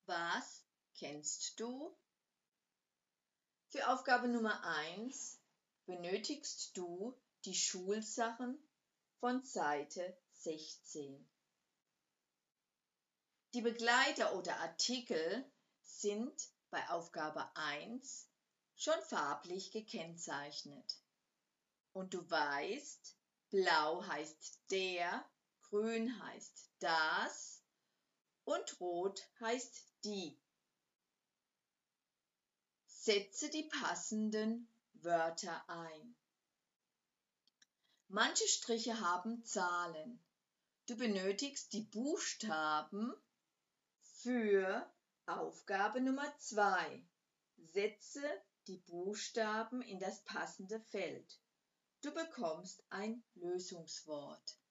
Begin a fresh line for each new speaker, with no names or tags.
Was kennst du? Für Aufgabe Nummer 1 benötigst du die Schulsachen von Seite 16. Die Begleiter oder Artikel sind bei Aufgabe 1 schon farblich gekennzeichnet. Und du weißt, blau heißt der, grün heißt das und rot heißt die. Setze die passenden Wörter ein. Manche Striche haben Zahlen. Du benötigst die Buchstaben für Aufgabe Nummer 2. Setze die Buchstaben in das passende Feld. Du bekommst ein Lösungswort.